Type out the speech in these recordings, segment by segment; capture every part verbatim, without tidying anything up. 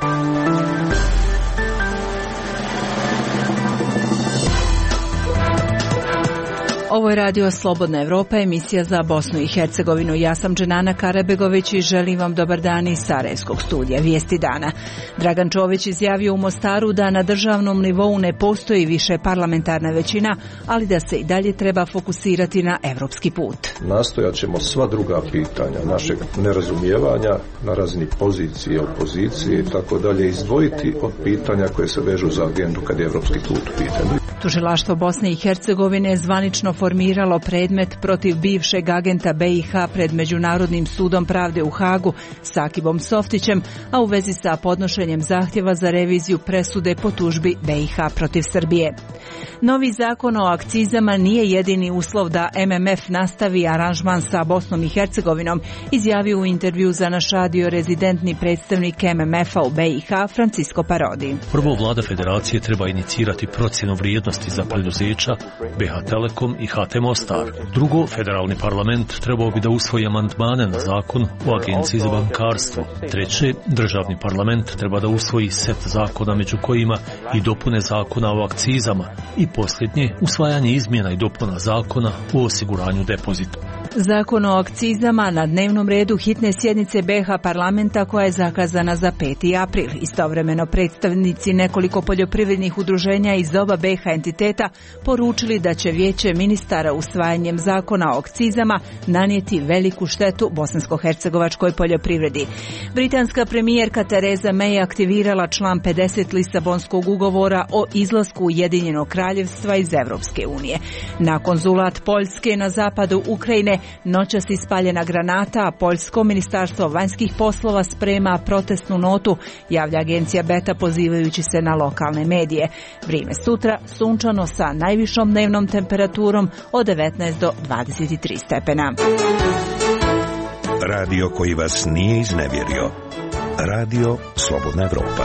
Ovo je radio Slobodna Evropa, emisija za Bosnu i Hercegovinu. Ja sam Dženana Karabegović i želim vam dobar dan iz Sarajevskog studija. Vijesti dana. Dragan Čović izjavio u Mostaru da na državnom nivou ne postoji više parlamentarna većina, ali da se i dalje treba fokusirati na evropski put. Nastojat ćemo sva druga pitanja našeg nerazumijevanja na razini pozicije, opozicije i tako dalje izdvojiti od pitanja koje se vežu za agendu kad je evropski put u pitanju. Tužilaštvo Bosne i Hercegovine je zvanično formiralo predmet protiv bivšeg agenta B i H pred Međunarodnim sudom pravde u Hagu Sakibom Softićem, a u vezi sa podnošenjem zahtjeva za reviziju presude po tužbi B i H protiv Srbije. Novi zakon o akcizama nije jedini uslov da M M F nastavi aranžman sa Bosnom i Hercegovinom, izjavio u intervju za naš radio rezidentni predstavnik M M F-a u B i H Francisco Parodi. Prvo, vlada federacije treba inicirati procjenu vrijednosti za preduzeća B H Telekom i H T Mostar. Drugo, federalni parlament trebao bi da usvoji amandmane na zakon o agenciji za bankarstvo. Treće, državni parlament treba da usvoji set zakona među kojima i dopune zakona o akcizama. I posljednje, usvajanje izmjena i dopuna zakona o osiguranju depozita. Zakon o akcizama na dnevnom redu hitne sjednice B H parlamenta koja je zakazana za peti april. Istovremeno predstavnici nekoliko poljoprivrednih udruženja iz oba B H entiteta poručili da će vijeće ministara usvajanjem zakona o akcizama nanijeti veliku štetu bosansko-hercegovačkoj poljoprivredi. Britanska premijerka Tereza May aktivirala član pedeset Lisabonskog ugovora o izlasku Ujedinjenog kraljevstva iz Evropske unije. Na konzulat Poljske na zapadu Ukrajine noćas ispaljena granata, a Poljsko ministarstvo vanjskih poslova sprema protestnu notu, javlja agencija Beta pozivajući se na lokalne medije. Vrijeme sutra sunčano sa najvišom dnevnom temperaturom od devetnaest do dvadeset tri stepena. Radio koji vas nije iznevjerio. Radio Slobodna Evropa.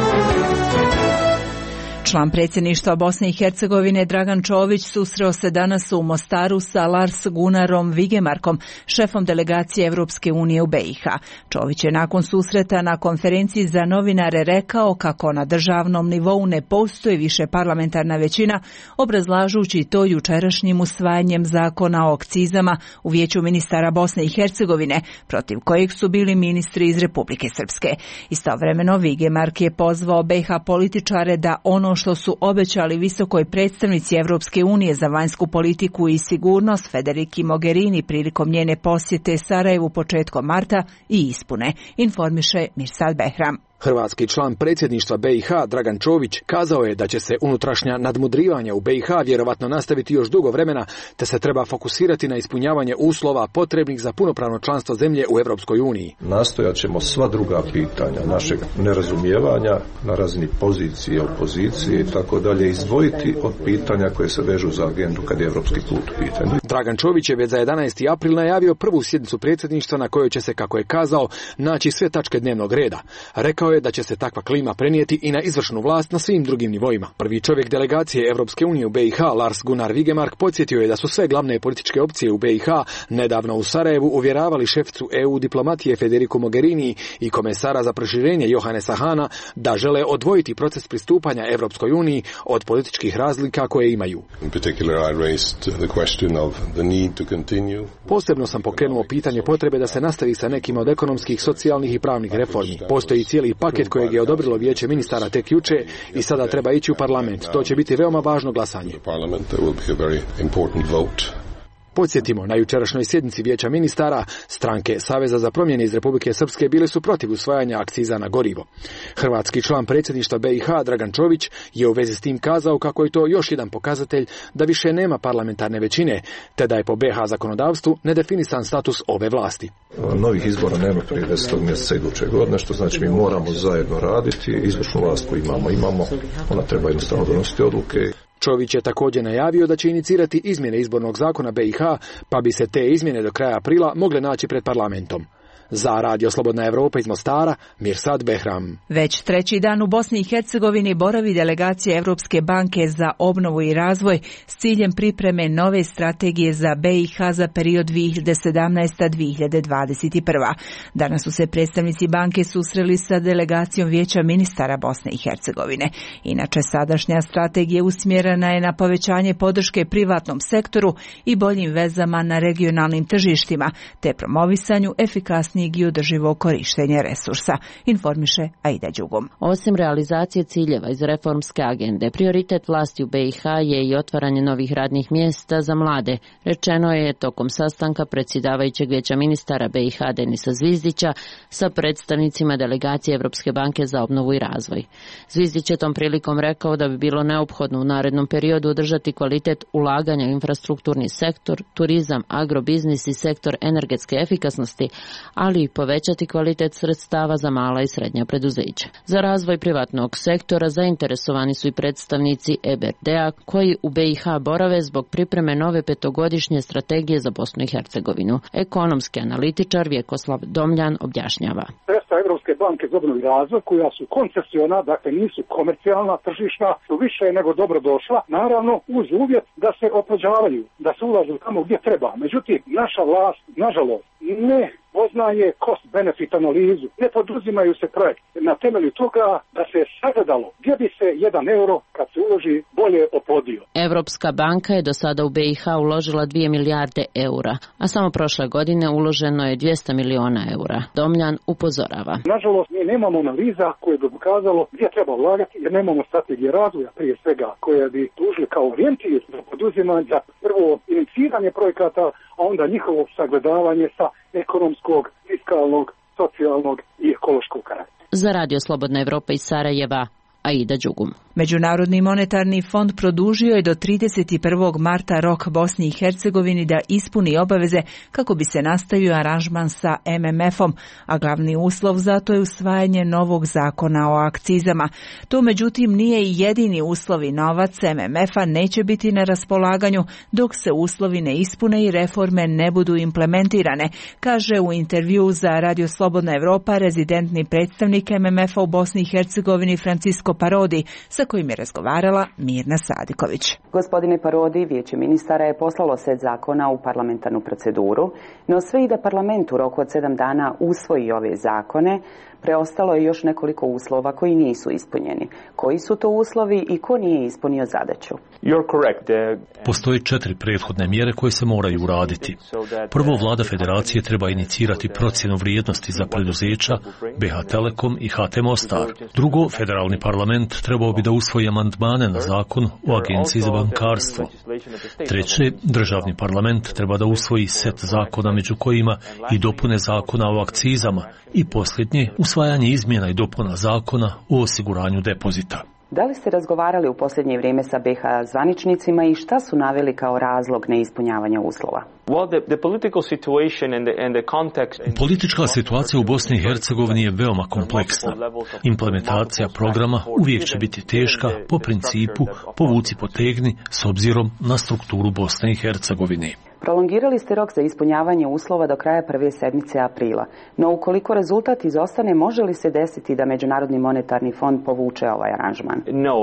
Član predsjedništva Bosne i Hercegovine Dragan Čović susreo se danas u Mostaru sa Lars Gunnarom Vigemarkom, šefom delegacije Evropske unije u B i H. Čović je nakon susreta na konferenciji za novinare rekao kako na državnom nivou ne postoji više parlamentarna većina, obrazlažući to jučerašnjim usvajanjem zakona o akcizama u Vijeću ministara Bosne i Hercegovine, protiv kojeg su bili ministri iz Republike Srpske. Istovremeno Vigemark je pozvao B i H političare da ono što su obećali visokoj predstavnici Evropske unije za vanjsku politiku i sigurnost Federici Mogherini prilikom njene posjete Sarajevu početkom marta i ispune, informiše Mirsad Behram. Hrvatski član predsjedništva B i H Dragan Čović kazao je da će se unutrašnja nadmudrivanja u B i H vjerovatno nastaviti još dugo vremena, te se treba fokusirati na ispunjavanje uslova potrebnih za punopravno članstvo zemlje u Europskoj uniji. Nastojat ćemo sva druga pitanja našeg nerazumijevanja na razini pozicije, opozicije i tako dalje izdvojiti od pitanja koje se vežu za agendu kad je evropski put u pitanju. Dragan Čović je već za jedanaesti april najavio prvu sjednicu predsjedništva na kojoj će se, kako je kazao, naći sve tačke dnevnog reda. Rekao je da će se takva klima prenijeti i na izvršnu vlast na svim drugim nivoima. Prvi čovjek delegacije Evropske unije u B i H, Lars Gunnar Vigemark, podsjetio je da su sve glavne političke opcije u B i H nedavno u Sarajevu uvjeravali šeficu E U diplomatije Federicu Mogherini i komesara za proširenje Johannesa Hahna da žele odvojiti proces pristupanja Evropskoj uniji od političkih razlika koje imaju. Posebno sam pokrenuo pitanje potrebe da se nastavi sa nekim od ekonomskih, socijalnih i pravnih reformi. Postoji cijeli paket kojeg je odobrilo vijeće ministara tek juče i sada treba ići u parlament. To će biti veoma važno glasanje. Podsjetimo, na jučerašnjoj sjednici vijeća ministara stranke Saveza za promjene iz Republike Srpske bile su protiv usvajanja akciza na gorivo. Hrvatski član predsjedništva B i H Dragan Čović je u vezi s tim kazao kako je to još jedan pokazatelj da više nema parlamentarne većine, te da je po B H zakonodavstvu nedefinisan status ove vlasti. Novih izbora nema prije desetog mjeseca iduće godine, što znači mi moramo zajedno raditi. Izvršnu vlast koju imamo, imamo, ona treba jednostavno donositi odluke. Čović je također najavio da će inicirati izmjene izbornog zakona B i H, pa bi se te izmjene do kraja aprila mogle naći pred parlamentom. Za Radio Slobodna Evropa iz Mostara, Mirsad Behram. Već treći dan u Bosni i Hercegovini boravi delegacija Evropske banke za obnovu i razvoj s ciljem pripreme nove strategije za B i H za period dvije hiljade sedamnaesta do dvije hiljade dvadeset prva. Danas su se predstavnici banke susreli sa delegacijom Vijeća ministara Bosne i Hercegovine. Inače, sadašnja strategija usmjerena je na povećanje podrške privatnom sektoru i boljim vezama na regionalnim tržištima, te promovisanju efikasnijeg i održivog korištenja resursa, informiše Aida Đugum. Osim realizacije ciljeva iz reformske agende, prioritet vlasti u B i H je i otvaranje novih radnih mjesta za mlade, rečeno je tokom sastanka predsjedavajućeg Vijeća ministara B i H Denisa Zvizdića sa predstavnicima delegacije Evropske banke za obnovu i razvoj. Zvizdić je tom prilikom rekao da bi bilo neophodno u narednom periodu održati kvalitet ulaganja u infrastrukturni sektor, turizam, agrobiznis i sektor energetske efikasnosti, ali i povećati kvalitet sredstava za mala i srednja preduzeća. Za razvoj privatnog sektora zainteresovani su i predstavnici E B R D-a koji u B i H borave zbog pripreme nove petogodišnje strategije za Bosnu i Hercegovinu. Ekonomski analitičar Vjekoslav Domljan objašnjava. Sredstva Evropske banke za obnovu i razvoj, koja su koncesiona, dakle nisu komercijalna, tržišna, su više nego dobro došla, naravno uz uvjet da se oplođavaju, da se ulažu tamo gdje treba. Međutim, naša vlast, nažalost, ne poznaje cost-benefit analizu, ne poduzimaju se projekt na temelju toga da se sagledalo gdje bi se jedan euro kad se uloži bolje oplodio. Evropska banka je do sada u B i H uložila dvije milijarde eura, a samo prošle godine uloženo je dvjesto miliona eura. Domljan upozorava. Nažalost, mi nemamo analiza koje bi pokazalo gdje treba ulagati, jer nemamo strategije razvoja prije svega koje bi tužili kao orijentir za poduzimanje, za prvo iniciranje projekata, a onda njihovo sagledavanje sa ekonomskog, fiskalnog, socijalnog i ekološkog karaktera. Za Radio Slobodna Evropa iz Sarajeva, Aida Đugum. Međunarodni monetarni fond produžio je do trideset prvog marta rok Bosni i Hercegovini da ispuni obaveze kako bi se nastavio aranžman sa M M F-om, a glavni uslov za to je usvajanje novog zakona o akcizama. To međutim nije i jedini uslov i novac M M F-a neće biti na raspolaganju dok se uslovi ne ispune i reforme ne budu implementirane, kaže u intervju za Radio Slobodna Evropa rezidentni predstavnik M M F-a u Bosni i Hercegovini Francisco Parodi, sa kojim je razgovarala Mirna Sadiković. Gospodine Parodi, Vijeće ministara je poslalo set zakona u parlamentarnu proceduru, no sve i da parlament u roku od sedam dana usvoji ove zakone, preostalo je još nekoliko uslova koji nisu ispunjeni. Koji su to uslovi i ko nije ispunio zadaću? Postoje četiri prethodne mjere koje se moraju uraditi. Prvo, vlada federacije treba inicirati procjenu vrijednosti za preduzeća B H Telekom i H T Mostar. Drugo, federalni parlament trebao bi da usvoji amandmane na zakon o agenciji za bankarstvo. Treće, državni parlament treba da usvoji set zakona među kojima i dopune zakona o akcizama. I posljednje, usvajanje izmjena i dopuna zakona o osiguranju depozita. Da li ste razgovarali u posljednje vrijeme sa B H zvaničnicima i šta su naveli kao razlog neispunjavanja uslova? Politička situacija u Bosni i Hercegovini je veoma kompleksna. Implementacija programa uvijek će biti teška po principu povuci potegni s obzirom na strukturu Bosne i Hercegovine. Prolongirali ste rok za ispunjavanje uslova do kraja prve sedmice aprila, no ukoliko rezultat izostane, može li se desiti da Međunarodni monetarni fond povuče ovaj aranžman?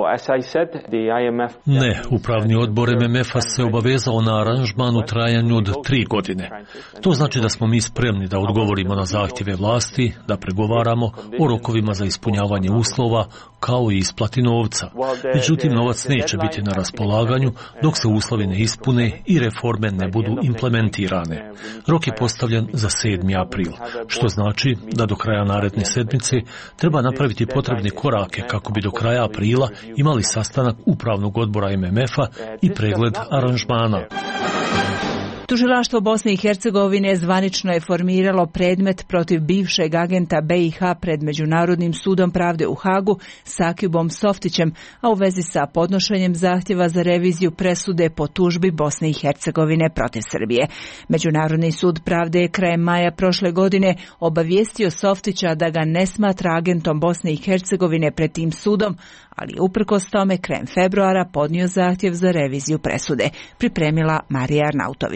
Ne, upravni odbor M M F-a se obavezao na aranžman u trajanju od tri godine. To znači da smo mi spremni da odgovorimo na zahtjeve vlasti, da pregovaramo o rokovima za ispunjavanje uslova, kao i isplati novca. Međutim, novac neće biti na raspolaganju dok se uslovi ne ispune i reforme ne budu implementirane. Rok je postavljen za sedmi april, što znači da do kraja naredne sedmice treba napraviti potrebne korake kako bi do kraja aprila imali sastanak upravnog odbora M M F-a i pregled aranžmana. Tužilaštvo Bosne i Hercegovine zvanično je formiralo predmet protiv bivšeg agenta B i H pred Međunarodnim sudom pravde u Hagu Sakibom Softićem, a u vezi sa podnošenjem zahtjeva za reviziju presude po tužbi Bosne i Hercegovine protiv Srbije. Međunarodni sud pravde je krajem maja prošle godine obavijestio Softića da ga ne smatra agentom Bosne i Hercegovine pred tim sudom, ali uprkos tome krajem februara podnio zahtjev za reviziju presude, pripremila Marija Arnautović.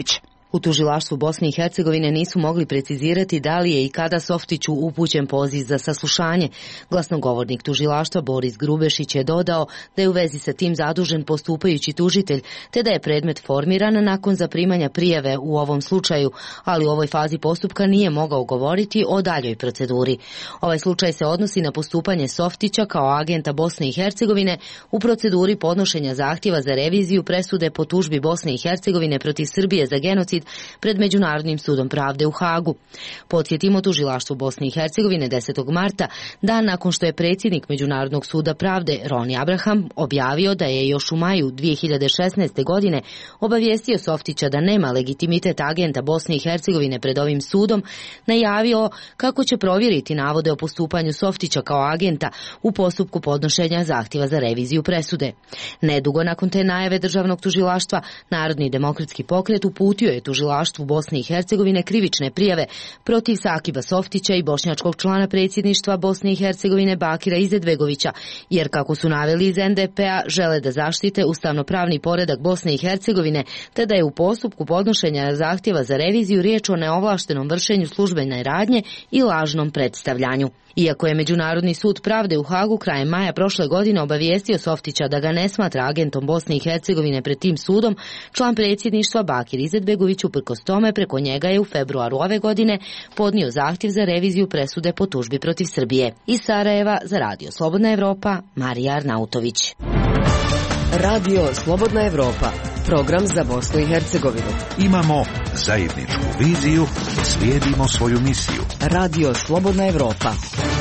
U tužilaštvu Bosne i Hercegovine nisu mogli precizirati da li je i kada Softiću upućen poziv za saslušanje. Glasnogovornik tužilaštva Boris Grubešić je dodao da je u vezi sa tim zadužen postupajući tužitelj, te da je predmet formiran nakon zaprimanja prijave u ovom slučaju, ali u ovoj fazi postupka nije mogao govoriti o daljoj proceduri. Ovaj slučaj se odnosi na postupanje Softića kao agenta Bosne i Hercegovine u proceduri podnošenja zahtjeva za reviziju presude po tužbi Bosne i Hercegovine protiv Srbije za genocid pred Međunarodnim sudom pravde u Hagu. Podsjetimo, tužilaštvo Bosne i Hercegovine desetog marta, dan nakon što je predsjednik Međunarodnog suda pravde Roni Abraham objavio da je još u maju dvije hiljade šesnaeste. godine obavijestio Softića da nema legitimitet agenta Bosne i Hercegovine pred ovim sudom, najavio kako će provjeriti navode o postupanju Softića kao agenta u postupku podnošenja zahtjeva za reviziju presude. Nedugo nakon te najave državnog tužilaštva, Narodni demokratski pokret uputio je tužilaštvu Bosne i Hercegovine krivične prijave protiv Sakiba Softića i bošnjačkog člana predsjedništva Bosne i Hercegovine Bakira Izetbegovića, jer kako su naveli iz en de pe a žele da zaštite ustavnopravni poredak Bosne i Hercegovine, te da je u postupku podnošenja zahtjeva za reviziju riječ o neovlaštenom vršenju službene radnje i lažnom predstavljanju. Iako je Međunarodni sud pravde u Hagu krajem maja prošle godine obavijestio Softića da ga ne smatra agentom Bosne i Hercegovine pred tim sudom, član predsjedništva Bakir Izetbegović uprkos tome preko njega je u februaru ove godine podnio zahtjev za reviziju presude po tužbi protiv Srbije. Iz Sarajeva za Radio Slobodna Evropa, Marija Arnautović. Radio Slobodna Evropa, program za Bosnu i Hercegovinu. Imamo zajedničku viziju, slijedimo svoju misiju. Radio Slobodna Evropa.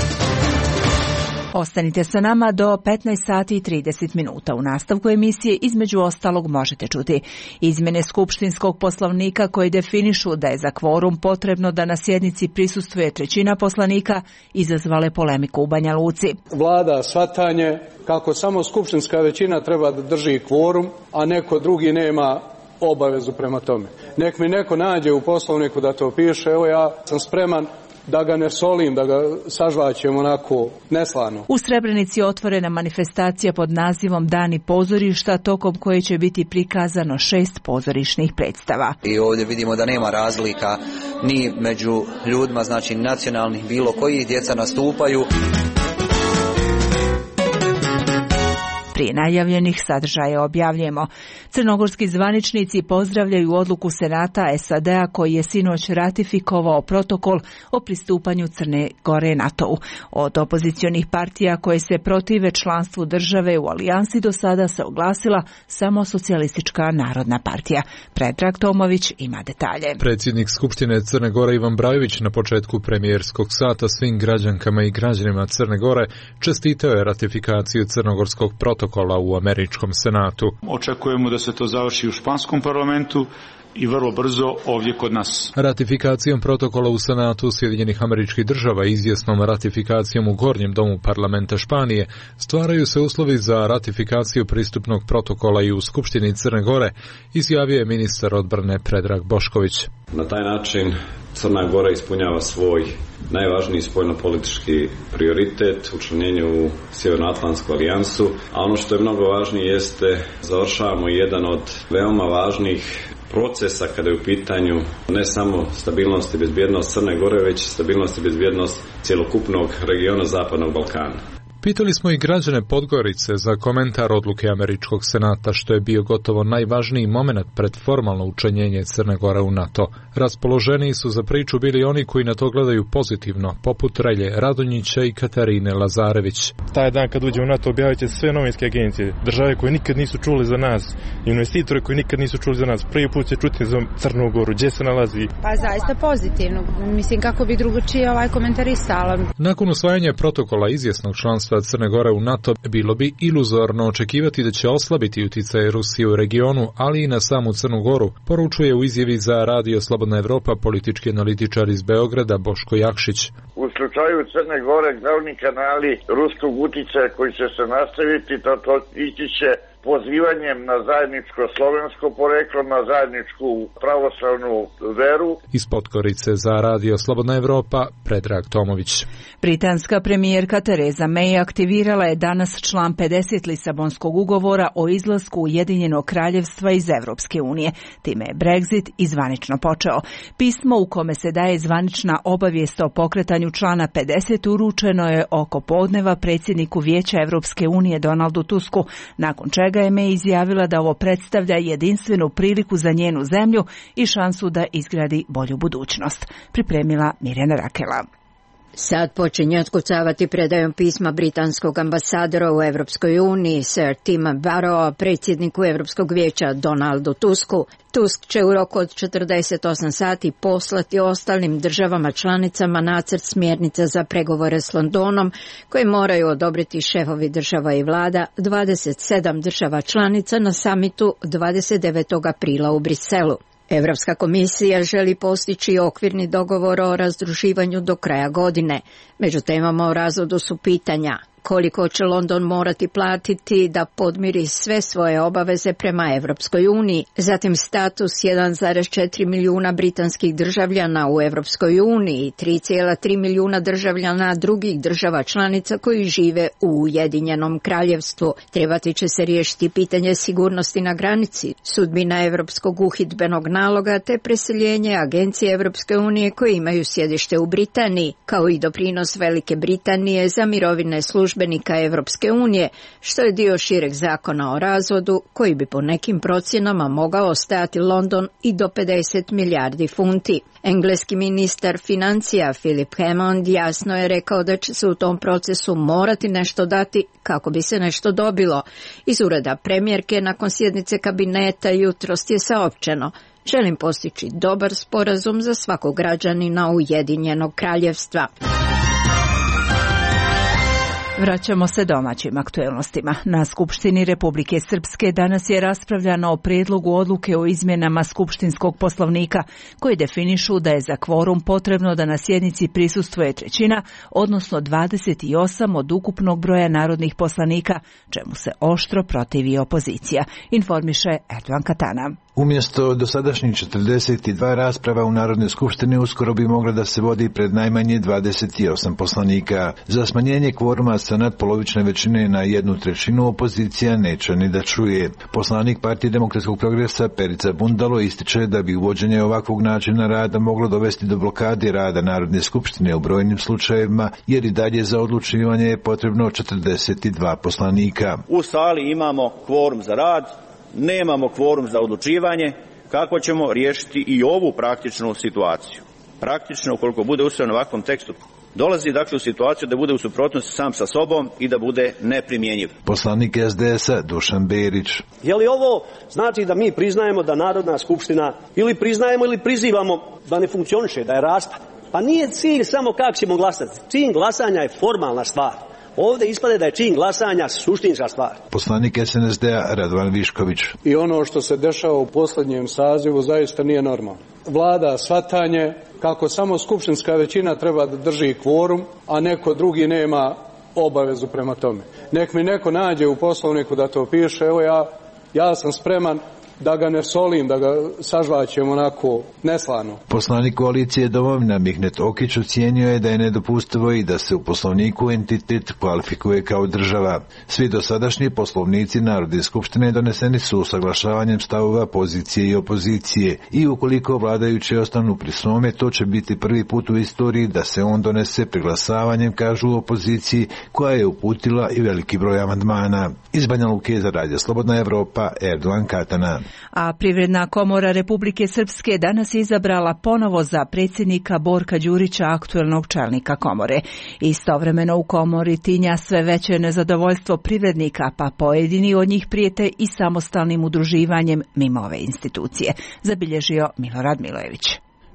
Ostanite sa nama do petnaest sati i trideset minuta. U nastavku emisije između ostalog možete čuti izmjene skupštinskog poslovnika koji definišu da je za kvorum potrebno da na sjednici prisustvuje trećina poslanika, izazvale polemiku u Banja Luci. Vlada shvatanje kako samo skupštinska većina treba da drži kvorum, a neko drugi nema obavezu prema tome. Nek mi neko nađe u poslovniku da to piše, evo ja sam spreman da ga ne solim, da ga sažvaćem onako neslano. U Srebrenici otvorena manifestacija pod nazivom Dani pozorišta, tokom koje će biti prikazano šest pozorišnih predstava. I ovdje vidimo da nema razlika ni među ljudima, znači nacionalnih bilo kojih, djeca nastupaju. Prije najavljenih sadržaja objavljujemo. Crnogorski zvaničnici pozdravljaju odluku Senata es a de a koji je sinoć ratifikovao protokol o pristupanju Crne Gore NATO-u. Od opozicionih partija koje se protive članstvu države u alijansi do sada se oglasila samo Socijalistička narodna partija. Predrag Tomović ima detalje. Predsjednik Skupštine Crne Gore Ivan Brajović na početku premijerskog sata svim građankama i građanima Crne Gore čestitao je ratifikaciju crnogorskog protokola u američkom senatu. Očekujemo da se to završi u španskom parlamentu i vrlo brzo ovdje kod nas. Ratifikacijom protokola u Senatu Sjedinjenih Američkih Država i izvjesnom ratifikacijom u Gornjem domu parlamenta Španije stvaraju se uslovi za ratifikaciju pristupnog protokola i u Skupštini Crne Gore, izjavio je ministar odbrane Predrag Bošković. Na taj način Crna Gora ispunjava svoj najvažniji spoljnopolitički prioritet, učlanjenje u Sjevernoatlantsku alijansu, a ono što je mnogo važnije jeste završavamo jedan od veoma važnih procesa kada je u pitanju ne samo stabilnost i bezbjednost Crne Gore, već stabilnost i bezbjednost cjelokupnog regiona Zapadnog Balkana. Pitali smo i građane Podgorice za komentar odluke američkog senata, što je bio gotovo najvažniji moment pred formalno učlanjenje Crne Gore u NATO. Raspoloženiji su za priču bili oni koji na to gledaju pozitivno, poput Relje Radonjića i Katarine Lazarević. Taj dan kad uđe u NATO objavit će sve novinske agencije, države koje nikad nisu čuli za nas, investitore koji nikad nisu čuli za nas. Prvi put će čuti za Crnu Goru, gdje se nalazi. Pa zaista pozitivno. Mislim kako bi drugačije ovaj komentarisala. Nakon usvajanja protokola izvjesnog članstva Crne Gore u NATO bilo bi iluzorno očekivati da će oslabiti utjecaj Rusije u regionu, ali i na samu Crnu Goru, poručuje u izjavi za Radio Slobodna Evropa politički analitičar iz Beograda Boško Jakšić. U slučaju Crne Gore glavni kanali ruskog uticaja koji će se nastaviti, to, to ići će pozivanjem na zajedničko slovensko poreklo, na zajedničku pravoslavnu veru. Iz Podgorice za Radio Slobodna Evropa, Predrag Tomović. Britanska premijerka Tereza May aktivirala je danas član pedeset Lisabonskog ugovora o izlasku Ujedinjenog kraljevstva iz Evropske unije. Time je Brexit izvanično počeo. Pismo u kome se daje zvanična obavijest o pokretanju člana pedeset uručeno je oko podneva predsjedniku Vijeća Evropske unije Donaldu Tusku, nakon čega je May izjavila da ovo predstavlja jedinstvenu priliku za njenu zemlju i šansu da izgradi bolju budućnost. Pripremila Mirjana Rakela. Sad počinje otkucavati predajom pisma britanskog ambasadora u Evropskoj uniji, Sir Tima Barrowa, predsjedniku Evropskog vijeća Donaldu Tusku. Tusk će u roku od četrdeset osam sati poslati ostalim državama članicama nacrt smjernica za pregovore s Londonom, koje moraju odobriti šefovi država i vlada dvadeset sedam država članica na samitu dvadeset devetog aprila u Briselu. Europska komisija želi postići okvirni dogovor o razdruživanju do kraja godine. Među temama o razvodu su pitanja: koliko će London morati platiti da podmiri sve svoje obaveze prema Evropskoj uniji, zatim status jedan zarez četiri milijuna britanskih državljana u Evropskoj uniji i tri zarez tri milijuna državljana drugih država članica koji žive u Ujedinjenom kraljevstvu. Trebati će se riješiti pitanje sigurnosti na granici, sudbina Evropskog uhidbenog naloga te preseljenje agencije Evropske unije koje imaju sjedište u Britaniji, kao i doprinos Velike Britanije za mirovine službe službenika Evropske unije, što je dio šireg zakona o razvodu koji bi po nekim procjenama mogao stajati London i do pedeset milijardi funti. Engleski ministar financija Philip Hammond jasno je rekao da će se u tom procesu morati nešto dati kako bi se nešto dobilo. Iz ureda premijerke nakon sjednice kabineta jutros je saopćeno: želim postići dobar sporazum za svakog građanina Ujedinjenog kraljevstva. Vraćamo se domaćim aktuelnostima. Na Skupštini Republike Srpske danas je raspravljano o prijedlogu odluke o izmjenama Skupštinskog poslovnika koji definišu da je za kvorum potrebno da na sjednici prisustvuje trećina, odnosno dvadeset osam od ukupnog broja narodnih poslanika, čemu se oštro protivi opozicija, informiše Erdogan Katana. Umjesto dosadašnjih četrdeset dva rasprava u Narodnoj skupštini uskoro bi mogla da se vodi pred najmanje dvadeset osam poslanika. Za smanjenje kvoruma sa nadpolovične većine na jednu trećinu opozicija neće ni da čuje. Poslanik Partije demokratskog progresa Perica Bundalo ističe da bi uvođenje ovakvog načina rada moglo dovesti do blokade rada Narodne skupštine u brojnim slučajevima, jer i dalje za odlučivanje je potrebno četrdeset dva poslanika. U sali imamo kvorum za rad, nemamo kvorum za odlučivanje. Kako ćemo riješiti i ovu praktičnu situaciju? Praktično, ukoliko bude usvojen u ovakvom tekstu, dolazi dakle u situaciju da bude u suprotnosti sam sa sobom i da bude neprimjenjiv. Poslanik S D S-a Dušan Berić. Je li ovo znači da mi priznajemo da Narodna skupština ili priznajemo ili prizivamo da ne funkcioniše, da je raspad? Pa nije cilj samo kako ćemo glasati. Cilj glasanja je formalna stvar. Ovdje ispade da je čin glasanja suštinska stvar. Poslanik S N S D-a Radovan Višković. I ono što se dešava u posljednjem sazivu zaista nije normalno. Vlada shvatanje kako samo skupštinska većina treba da drži kvorum, a neko drugi nema obavezu prema tome. Nek mi neko nađe u poslovniku da to piše, evo ja, ja sam spreman da ga ne solim, da ga sažvaćemo onako neslano. Poslanik koalicije Domovina Mihnet Okić ocijenio je da je nedopustivo i da se u poslovniku entitet kvalifikuje kao država. Svi dosadašnji poslovnici Narodne skupštine doneseni su usaglašavanjem stavova pozicije i opozicije i ukoliko vladajući ostanu pri svome, to će biti prvi put u istoriji da se on donese preglasavanjem, kažu u opoziciji, koja je uputila i veliki broj amandmana. Iz Banja Luke za Radio Slobodna Evropa, Erdogan Katana. A Privredna komora Republike Srpske danas je izabrala ponovo za predsjednika Borka Đurića, aktuelnog čelnika komore. Istovremeno u komori tinja sve veće nezadovoljstvo privrednika, pa pojedini od njih prijete i samostalnim udruživanjem mimo ove institucije, zabilježio Milorad Milojević.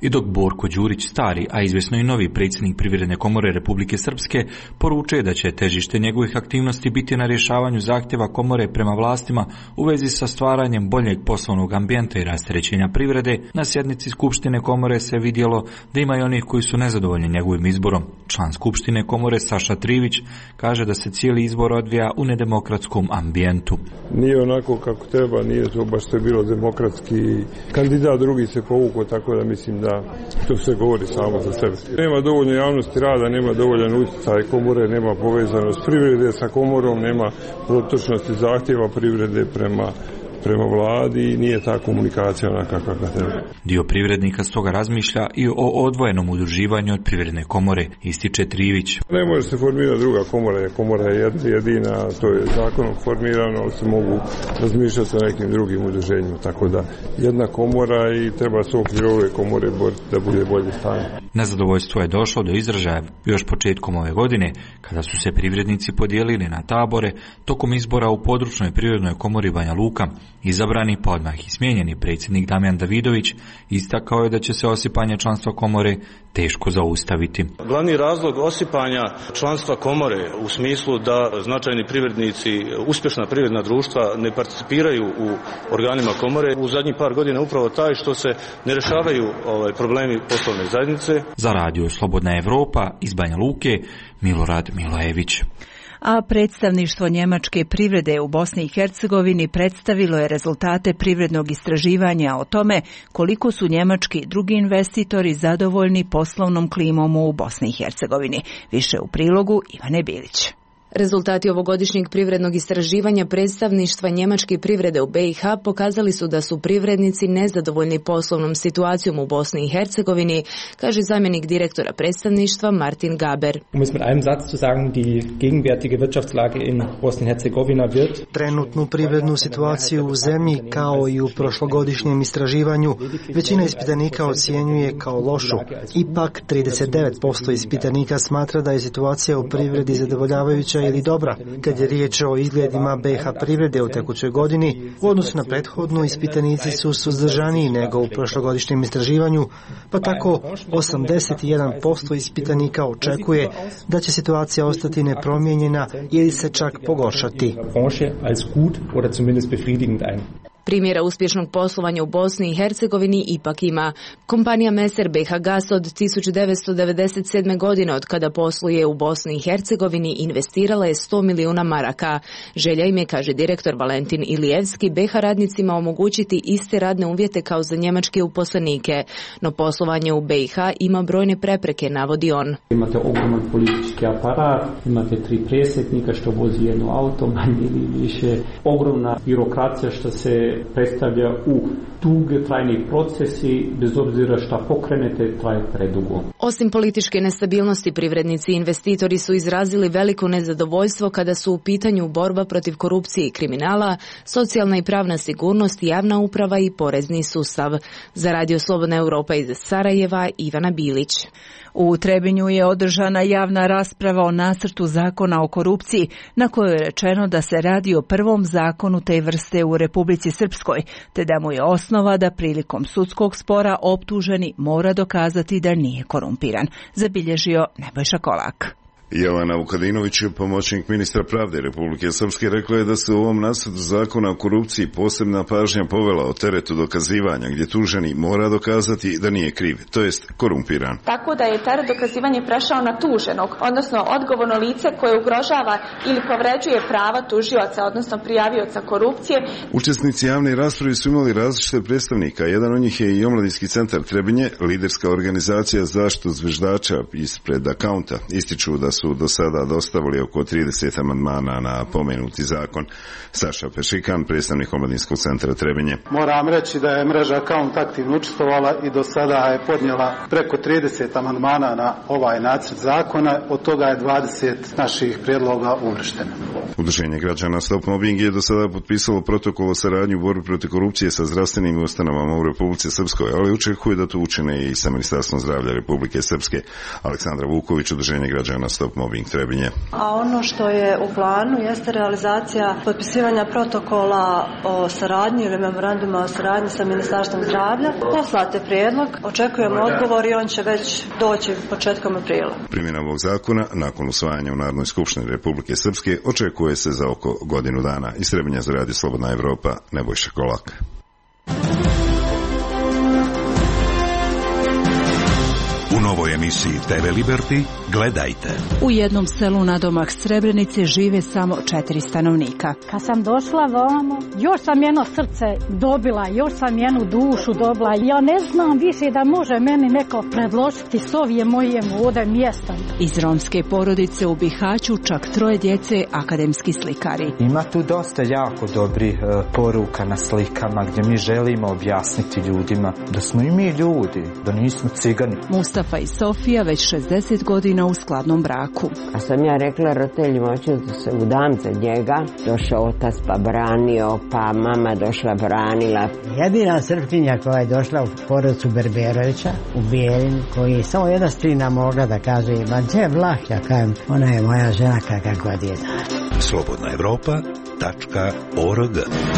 I dok Borko Đurić, stari, a izvjesno i novi predsjednik Privredne komore Republike Srpske, poručuje da će težište njegovih aktivnosti biti na rješavanju zahtjeva komore prema vlastima u vezi sa stvaranjem boljeg poslovnog ambijenta i rasterećenja privrede, na sjednici Skupštine komore se vidjelo da ima i onih koji su nezadovoljni njegovim izborom. Član Skupštine komore Saša Trivić kaže da se cijeli izbor odvija u nedemokratskom ambijentu. Nije onako kako treba, nije to baš sve bilo demokratski. Kandidat drugi se povukao, tako da mislim da to sve govori samo za sebe. Nema dovoljno javnosti rada, nema dovoljan utjecaj komore, nema povezanost privrede sa komorom, nema protočnosti zahtjeva privrede prema prema vladi i nije ta komunikacija onaka kakva treba. Dio privrednika stoga razmišlja i o odvojenom udruživanju od Privredne komore, ističe Trivić. Ne može se formirati druga komora, komora je jedina, to je zakonom formirano, ali se mogu razmišljati o nekim drugim udruženjima, tako da jedna komora i treba se u okviru ove komore boriti da bude bolje stanje. Nezadovoljstvo je došlo do izražaja još početkom ove godine, kada su se privrednici podijelili na tabore tokom izbora u područnoj Privrednoj komori Banja Luka. Izabrani pa odmah i smijenjeni predsjednik Damjan Davidović istakao je da će se osipanje članstva komore teško zaustaviti. Glavni razlog osipanja članstva komore u smislu da značajni privrednici, uspješna privredna društva ne participiraju u organima komore u zadnjih par godina upravo taj što se ne rješavaju ovaj, problemi poslovne zajednice. Za radio Slobodna Evropa iz Banja Luke, Milorad Milojević. A predstavništvo njemačke privrede u Bosni i Hercegovini predstavilo je rezultate privrednog istraživanja o tome koliko su njemački i drugi investitori zadovoljni poslovnom klimom u Bosni i Hercegovini. Više u prilogu Ivane Bilić. Rezultati ovogodišnjeg privrednog istraživanja predstavništva njemačke privrede u B i H pokazali su da su privrednici nezadovoljni poslovnom situacijom u Bosni i Hercegovini, kaže zamjenik direktora predstavništva Martin Gaber. Trenutnu privrednu situaciju u zemlji, kao i u prošlogodišnjem istraživanju, većina ispitanika ocjenjuje kao lošu. Ipak trideset devet posto ispitanika smatra da je situacija u privredi zadovoljavajuća ili dobra. Kad je riječ o izgledima B i H privrede u tekućoj godini, u odnosu na prethodnu ispitanici su suzdržaniji nego u prošlogodišnjem istraživanju, pa tako osamdeset jedan posto ispitanika očekuje da će situacija ostati nepromijenjena ili se čak pogoršati. Primjera uspješnog poslovanja u Bosni i Hercegovini ipak ima. Kompanija Meser B H Gas od tisuću devetsto devedeset sedme. godine od kada posluje u Bosni i Hercegovini investirala je sto milijuna maraka. Želja im je, kaže direktor Valentin Ilijevski, B H radnicima omogućiti iste radne uvjete kao za njemačke uposlenike. No poslovanje u B i H ima brojne prepreke, navodi on. Imate ogroman politički aparat, imate tri predsjednika što vozi jedno auto, manje ili više, ogromna birokracija što se predstavlja u duge trajni procesi, bez obzira šta pokrenete, traje predugo. Osim političke nestabilnosti, privrednici i investitori su izrazili veliko nezadovoljstvo kada su u pitanju borba protiv korupcije i kriminala, socijalna i pravna sigurnost, javna uprava i porezni sustav. Za radio Slobodna Evropa iz Sarajeva, Ivana Bilić. U Trebinju je održana javna rasprava o nacrtu zakona o korupciji, na kojoj je rečeno da se radi o prvom zakonu te vrste u Republici Srpskoj, te da mu je osnova da prilikom sudskog spora optuženi mora dokazati da nije korumpiran, zabilježio Nebojša Kolak. Jelena Vukadinović, pomoćnik ministra pravde Republike Srpske, rekla je da se u ovom nacrtu zakona o korupciji posebna pažnja povela o teretu dokazivanja, gdje tuženi mora dokazati da nije kriv, to jest korumpiran. Tako da je teret dokazivanja prešao na tuženog, odnosno odgovorno lice koje ugrožava ili povređuje prava tužioca, odnosno prijavioca korupcije. Učesnici javne rasprave su imali različite predstavnika. Jedan od njih je i Omladinski centar Trebinje, liderska organizacija za zaštitu zviždača ispred akaunta. Ističu da su su do sada dostavili oko trideset amandmana na pomenuti zakon. Saša Pešikan, predstavnik Omladinskog centra Trebinje. Moram reći da je mreža Account aktivno učestvovala i do sada je podnijela preko trideset amandmana na ovaj nacrt zakona, od toga je dvadeset naših prijedloga uvršteno. Udruženje građana Stop Mobbing je do sada potpisalo protokol o saradnji u borbi protiv korupcije sa zdravstvenim ustanovama u Republici Srpskoj, ali očekuje da to učine i sa Ministarstvom zdravlja Republike Srpske. Aleksandra Vuković, Udruženje građana Stop Mobbing Trebinje. A ono što je u planu jeste realizacija potpisivanja protokola o saradnji ili memoranduma o saradnji sa Ministarstvom zdravlja. Poslate prijedlog, očekujemo odgovor i on će već doći početkom aprila. Primjena ovog zakona nakon usvajanja u Narodnoj skupštini Republike Srpske očekuje se za oko godinu dana. Iz Trebinja za Radio Slobodna Evropa, Nebojša Kolak. U novoj emisiji te ve Liberty gledajte. U jednom selu nadomak Srebrenice žive samo četiri stanovnika. Kad sam došla vamo, još sam jedno srce dobila, još sam jednu dušu dobila. Ja ne znam više da može meni neko predložiti s ovje mojem ovdje mjesta. Iz romske porodice u Bihaću čak troje djece akademski slikari. Ima tu dosta jako dobrih uh, poruka na slikama gdje mi želimo objasniti ljudima da smo i mi ljudi, da nismo cigani. Mustafa i Sofija već šezdeset godina u skladnom braku. A sam ja rekla roditeljima, hoću da se udam za njega, došao otac pa branio, pa mama došla branila. Jedina Srpkinja koja je došla u porodicu Berberovića u Bijeljinu, koji je samo jedna strina mogla da kaže, ma gdje vlah, ja kajem, ona je moja žena kakva god je da. Slobodna Evropa tačka org.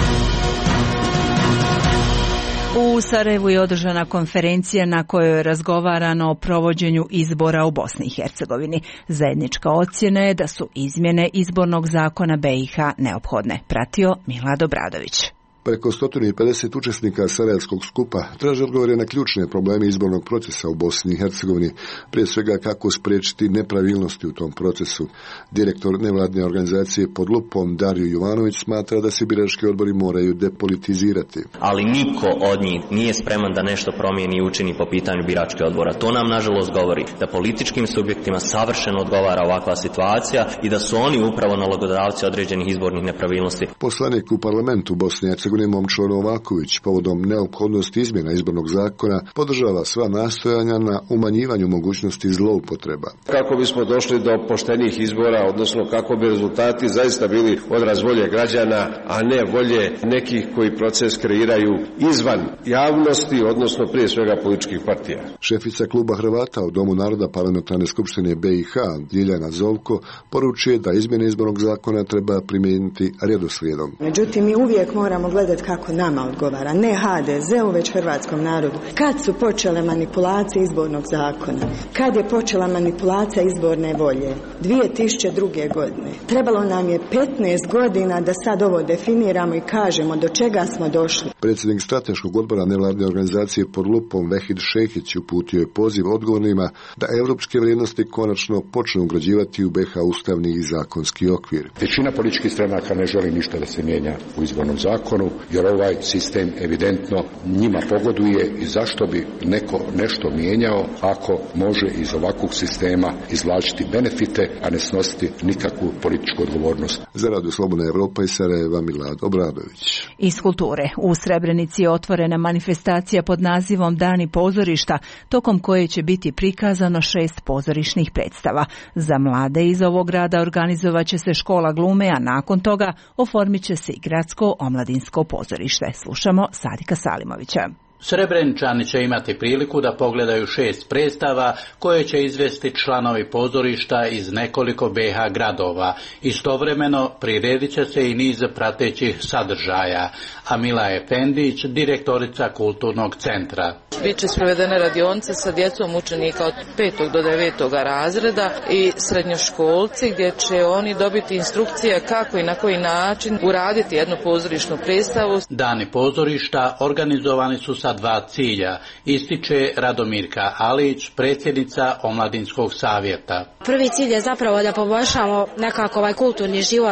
U Sarajevu je održana konferencija na kojoj je razgovarano o provođenju izbora u Bosni i Hercegovini. Zajednička ocjena je da su izmjene izbornog zakona be i ha neophodne. Pratio Milad Obradović. Preko sto pedeset učesnika Sarajevskog skupa traže odgovore na ključne probleme izbornog procesa u Bosni i Hercegovini, prije svega kako spriječiti nepravilnosti u tom procesu. Direktor nevladne organizacije Pod lupom Dario Jovanović smatra da se birački odbori moraju depolitizirati. Ali niko od njih nije spreman da nešto promijeni i učini po pitanju biračkih odbora. To nam nažalost govori da političkim subjektima savršeno odgovara ovakva situacija i da su oni upravo nalogodavci određenih izbornih nepravilnosti. Poslanik u parlamentu Bosne i Hercegovine Momčilo Novaković povodom neophodnosti izmjena izbornog zakona podržava sva nastojanja na umanjivanju mogućnosti zloupotreba. Kako bismo došli do poštenih izbora, odnosno kako bi rezultati zaista bili odraz volje građana, a ne volje nekih koji proces kreiraju izvan javnosti, odnosno prije svega političkih partija. Šefica kluba Hrvata u Domu naroda Parlamentarne skupštine be i ha Ljiljana Zovko poručuje da izmjene izbornog zakona treba primijeniti redoslijedom. Međutim, mi uvijek moramo gledati kako nama odgovara, ne ha de zeu, već hrvatskom narodu. Kad su počele manipulacije izbornog zakona? Kad je počela manipulacija izborne volje? dvije tisuće druge. godine. Trebalo nam je petnaest godina da sad ovo definiramo i kažemo do čega smo došli. Predsjednik strateškog odbora nevladne organizacije Pod lupom Vehid Šehić uputio je poziv odgovornima da europske vrijednosti konačno počnu ugrađivati u be ha ustavni i zakonski okvir. Većina političkih stranaka ne želi ništa da se mijenja u izbornom zakonu, jer ovaj sistem evidentno njima pogoduje i zašto bi neko nešto mijenjao ako može iz ovakvog sistema izvlačiti benefite, a ne snositi nikakvu političku odgovornost. Za Radio Slobodna Evropa iz Sarajeva Milad Obradović. Iz kulture. U Srebrenici je otvorena manifestacija pod nazivom Dani pozorišta, tokom koje će biti prikazano šest pozorišnih predstava. Za mlade iz ovog grada organizovat će se škola glume, a nakon toga oformit će se i gradsko omladinsko pozorište. Slušamo Sadika Salimovića. Srebreničani će imati priliku da pogledaju šest predstava koje će izvesti članovi pozorišta iz nekoliko be ha gradova. Istovremeno priredit će se i niz pratećih sadržaja. Amila Efendić, direktorica kulturnog centra. Biće sprovedene radionice sa djecom učenika od petog do devetog razreda i srednjoškolci gdje će oni dobiti instrukcije kako i na koji način uraditi jednu pozorišnu predstavu. Dani pozorišta organizovani su sa dva cilja, ističe Radomirka Alić, predsjednica Omladinskog savjeta. Prvi cilj je zapravo da poboljšamo nekako ovaj kulturni život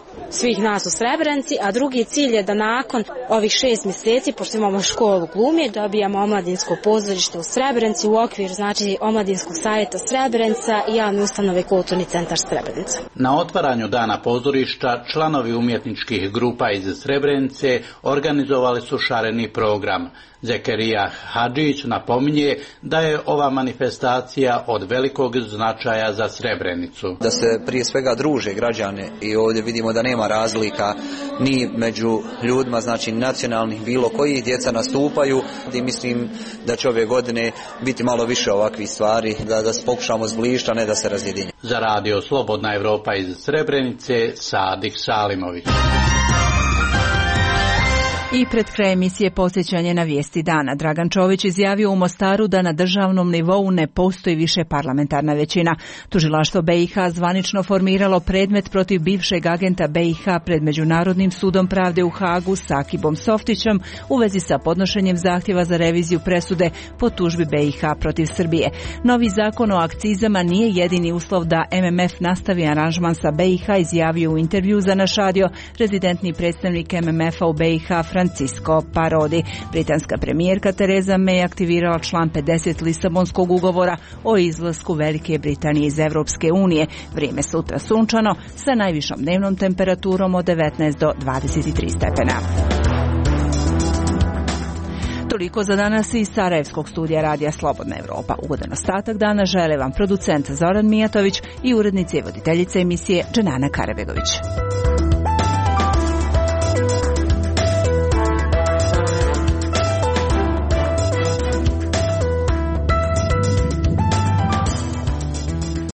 svih nas u Srebrenici, a drugi cilj je da nakon ovih šest mjeseci, pošto imamo školu glumije, dobijamo omladinsko pozorište u Srebrenici u okviru znači omladinskog savjeta Srebrenica i javne ustanove Kulturni centar Srebrenica. Na otvaranju dana pozorišta članovi umjetničkih grupa iz Srebrenice organizovali su šareni program. Zekerija Hadžić napominje da je ova manifestacija od velikog značaja za Srebrenicu. Da se prije svega druže građane i ovdje vidimo da nema razlika ni među ljudima, znači nacionalnih bilo kojih, djeca nastupaju i mislim da će ove godine biti malo više ovakvih stvari, da, da se pokušamo zbližiti, a ne da se razjedinjamo. Za radio Slobodna Evropa iz Srebrenice, Sadik Salimović. I pred kraj emisije podsjećanje na vijesti dana. Dragan Čović izjavio u Mostaru da na državnom nivou ne postoji više parlamentarna većina. Tužilaštvo B i H zvanično formiralo predmet protiv bivšeg agenta B i H pred Međunarodnim sudom pravde u Hagu s Akibom Softićem u vezi sa podnošenjem zahtjeva za reviziju presude po tužbi B i H protiv Srbije. Novi zakon o akcizama nije jedini uslov da M M F nastavi aranžman sa B i H, izjavio u intervju za naš radio rezidentni predstavnik M M F-a u B i H Francisco Parodi. Britanska premijerka Tereza May aktivirala član pedeset Lisabonskog ugovora o izlasku Velike Britanije iz Evropske unije. Vrijeme sutra sunčano sa najvišom dnevnom temperaturom od devetnaest do dvadeset tri stepena. Toliko za danas iz Sarajevskog studija radija Slobodna Evropa. Ugodan ostatak dana žele vam producent Zoran Mijatović i urednica i voditeljica emisije Dženana Karabegović.